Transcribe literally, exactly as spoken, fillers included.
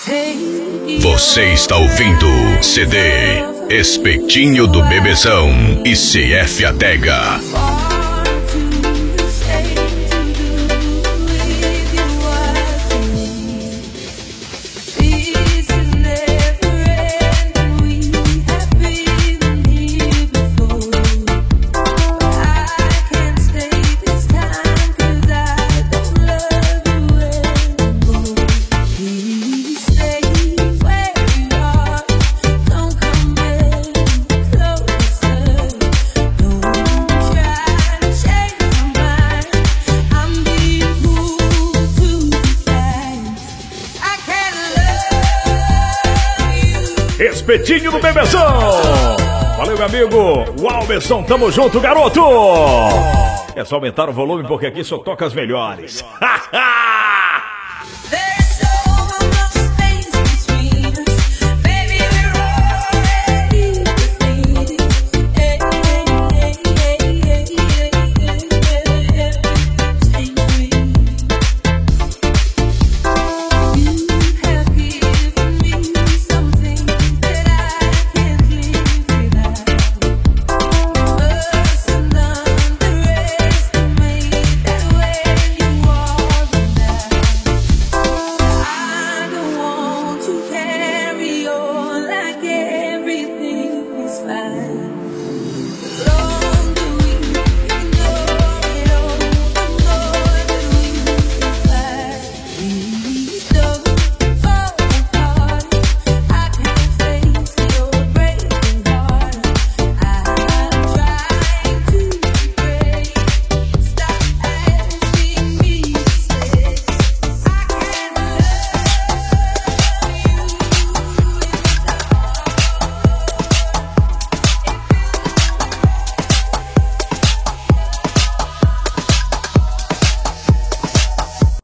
Você está ouvindo C D Espetinho do Bebezão e C F Adega. Espetinho do Bebezão. Valeu, meu amigo. Uau, Bebezão, tamo junto, garoto. É só aumentar o volume porque aqui só toca as melhores.